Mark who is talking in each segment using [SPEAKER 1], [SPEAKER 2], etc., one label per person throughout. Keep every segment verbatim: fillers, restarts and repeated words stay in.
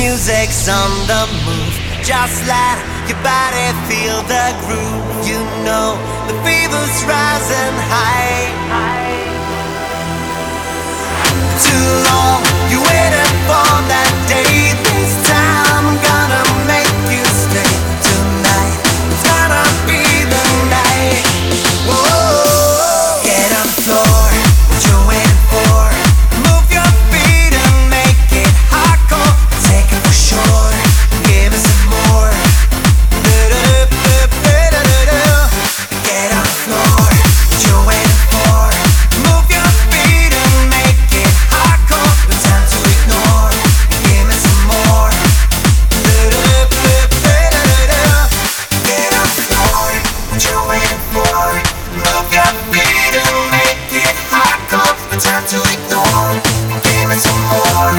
[SPEAKER 1] music's on the move. Just let your body feel the groove. You know the fever's rising high. Too long you waited for that day. This time I'm gonna make you stay. Tonight it's gonna be the night. Whoa, get on the floor. What you waiting for? Move your feet and make it hardcore. Take it for sure. Give us some more. Get on the floor. What you waiting for? Move your feet and make it hardcore. No time to ignore. Give me some more. Get on the floor. What you waiting for? Move your feet and make it hardcore. No time to ignore. Give me some more.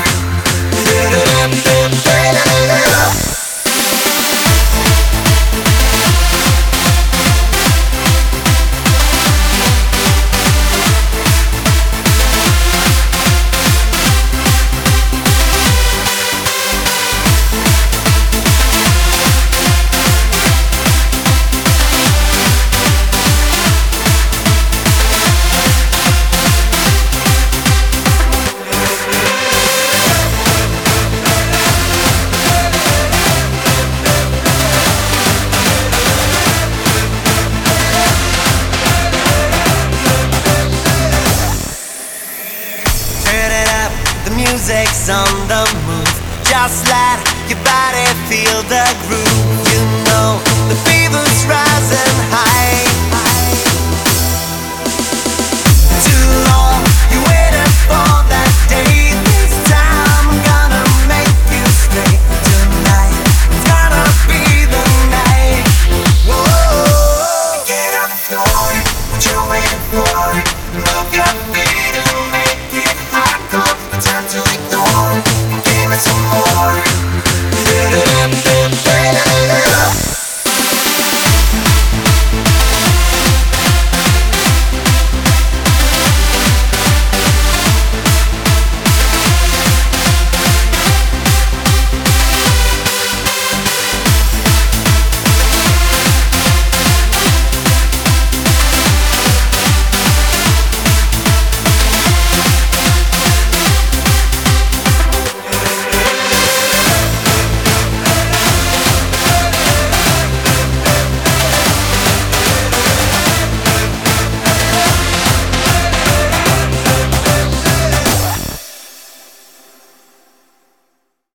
[SPEAKER 1] Turn it up, the music's on the move. Just let your body feel the groove. You know the fever's rising high.